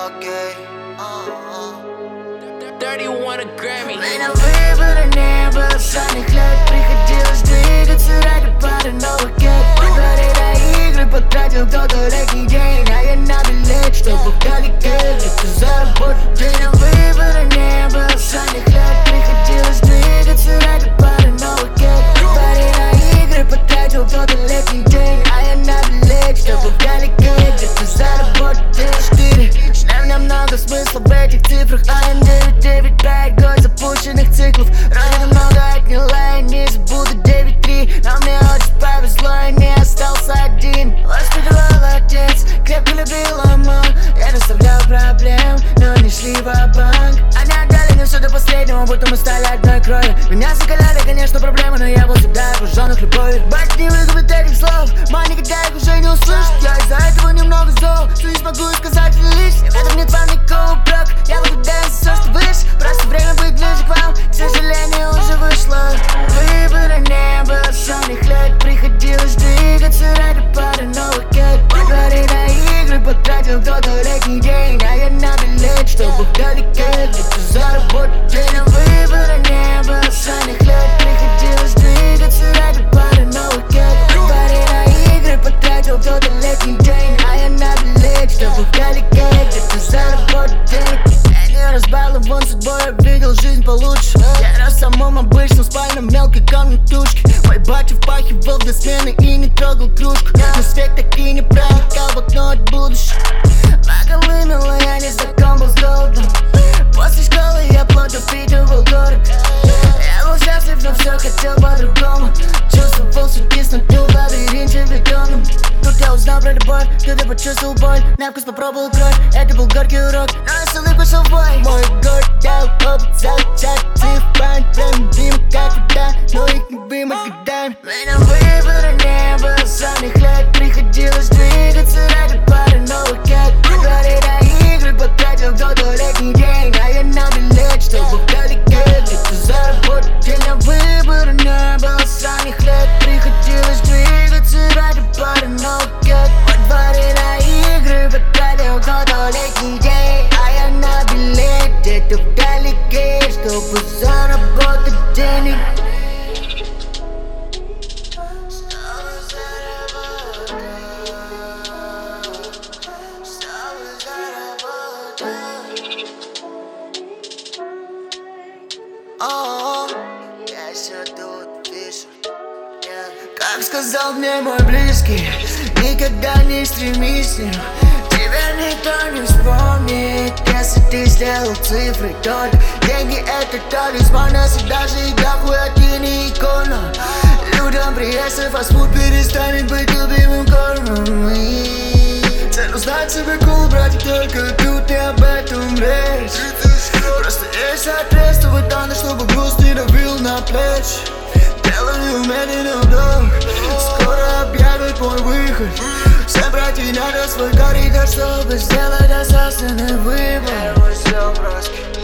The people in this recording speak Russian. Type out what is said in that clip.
окей. 31 Grammy. На выборы не было самих лет. Приходилось двигаться ради пары новых кет. Притворе на игры потратил кто-то летний день, а я на билет, чтобы вдалеке где-то заработать день. На выборы не было самих лет. Приходилось двигаться ради пары новых кет. Притворе на игры потратил кто-то летний день, а я на билет, чтобы вдалеке где-то заработать день. 4. Нам много смысла в этих цифрах. АМ 995, год запущенных циклов. Родина много отняла, я не забуду 9-3. Но мне очень повезло, я не остался один. Воспитывал отец, крепко любил маму. Я доставлял проблем, но не шли ва-банк. Они отдали мне все до последнего, будто мы стали одной крови. Меня закаляли, конечно, проблемы, но я был всегда окружённых любовью. Батя не выговорит этих слов, мать никогда их уже не услышит. Я из-за этого немного зол, что не смогу сказать лишь. В этом нет вам никакого прок, я благодарен за все, что выше. Просто время быть ближе к вам, к сожалению, уже вышло. Выбора не было самих лет. Приходилось двигаться ради пары новых кет. Притворе на игры потратил кто-то летний день, а я на билет, чтобы вдалеке где-то заработать день. На выбора не было самих лет. Приходилось двигаться ради пары новых кет. Притворе на игры потратил кто-то летний день, а я на билет, чтобы вдалеке где-то заработать день. Я не разбалован судьбой, я видел жизнь получше. Я рос в самом обычном спальном мелкой камней тушки. Мой батя впахивал до смены и не трогал кружку. Но свет так и не проникал в окно от будущего. Наколымело, я не знаком был с голодом. После школы я плотно впитывал город. Я был счастлив, но все хотел по-другому. Чувствовал всю кислоту в лабиринте бетонном. Тут я узнал про любовь, тут я почувствовал боль. На вкус попробовал кровь, это был горький урок, но я с улыбкой шел в бой. Мой город дал опыт заучать цифры. Прям любимый как вода, но их любимый годами. На выбора не было самих лет. Приходилось двигаться ради пары новых кет. Притворе на игры потратил кто-то летний день, а я на билет, чтобы вдалеке где-то заработать день. На выбора не было самих лет. Приходилось двигаться ради пары новых кет. Во дворе на игры потратил кто-то летний день, а я на билет где-то вдалеке, чтобы заработать денег. Я еще тут вижу. Как сказал мне мой близкий, никогда не стремись с ним. Тебя никто не вспомнит, если ты сделал цифры только. Деньги это талисман, навсегда же и дохуя ты не икона. Людям приезд фастфуд перестанет быть любимым кормом. И цель узнать себе cool, братик, только тут не об этом речь. Просто есть соответствовать надо, чтобы груз не давил на плечи. Делаю медленный вдох, скоро объявят мой выход. Всем пройти надо свой коридор, чтобы сделать осознанный выбор. Все просто.